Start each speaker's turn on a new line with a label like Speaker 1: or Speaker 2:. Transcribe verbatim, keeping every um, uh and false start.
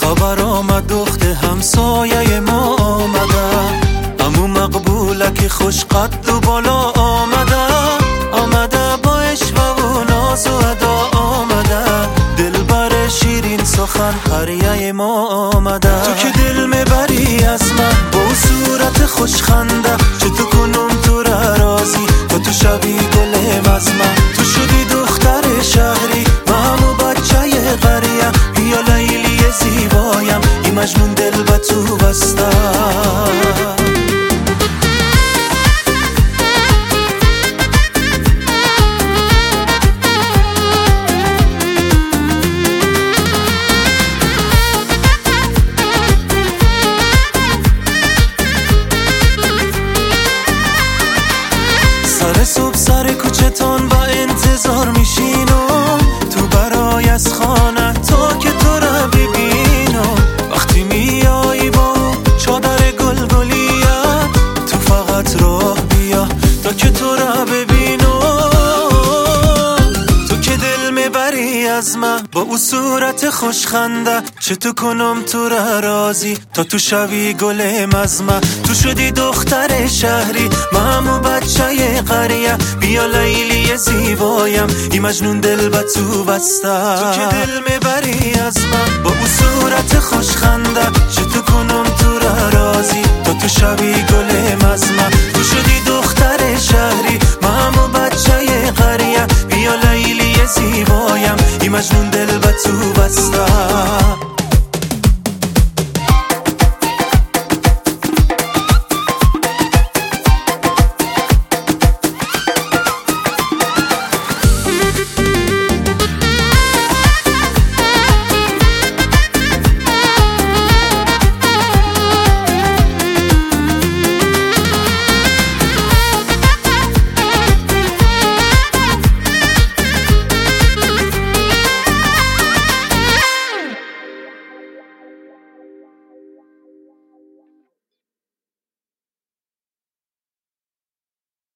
Speaker 1: خبر آمد دخت همسایه ما آمده، امو مقبوله که خوش قد و بالا آمده، آمده با عشق و ناز و ادا آمده، دل بر شیرین سخن قریه ما آمده. تو که دل میبری از من با صورت خوشخنده، چه تو کنم تو را راضی تا تو شوی گلم از من. تو شدی دختر شهری من و بچه قریه، بیا لیلی زیبایم این مجنون دل به تو بسته. سر صبح سر کوچه تان با انتظار میشینم، تو برای از خانه تا که تو را ببینم. وقتی میایی با چادر گلگلیت، تو فقط راه بیا تا که تو را ببینم. تو که دل میبری از من با او صورت خوشخنده، چه تو کنم تو را راضی تا تو شوی گلم از من. تو شدی دختر شهری من و بچه قریه، بیا لیلی زیبایم این مجنون دل به تو بسته. تو که دل میبری از من با او صورت